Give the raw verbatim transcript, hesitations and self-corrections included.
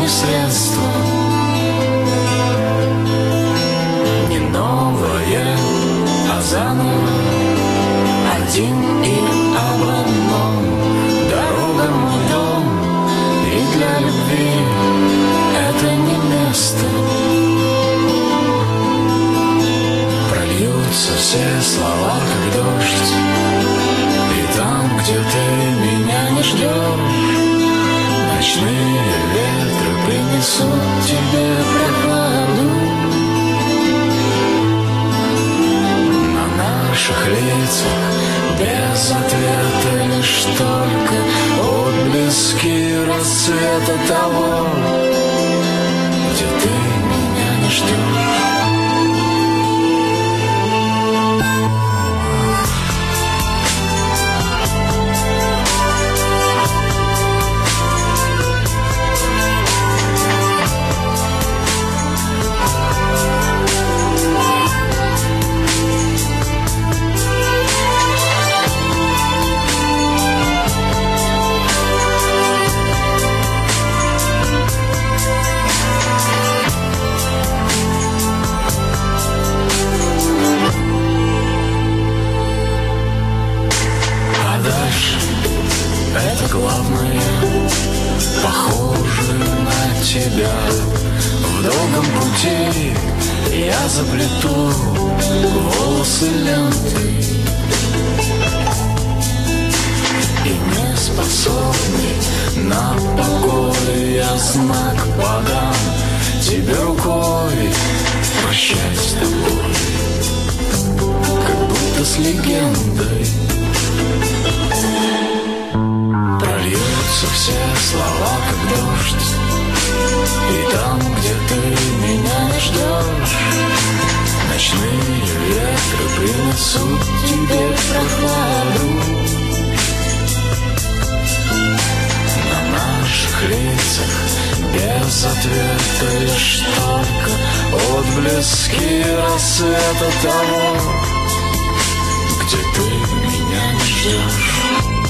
не средство, не новое, а заново. Один и об одном: дорога, мой дом. И для любви это не место. Прольются все слова, как дождь, и там, где ты меня не ждешь, ночные ветры принесут тебе прохладу. На наших лицах без ответа лишь только отблески рассвета того, где ты меня не ждешь. Это главное, похоже на тебя. В долгом пути я заплету волосы лентой, и не способный на покой я знак подам тебе рукой. Прощай с тобой, как будто с легендой. Прольются все слова, как дождь, и там, где ты меня не ждешь, ночные ветры принесут тебе прохладу. На наших лицах без ответа лишь только отблески рассвета того, где ты меня не ждешь.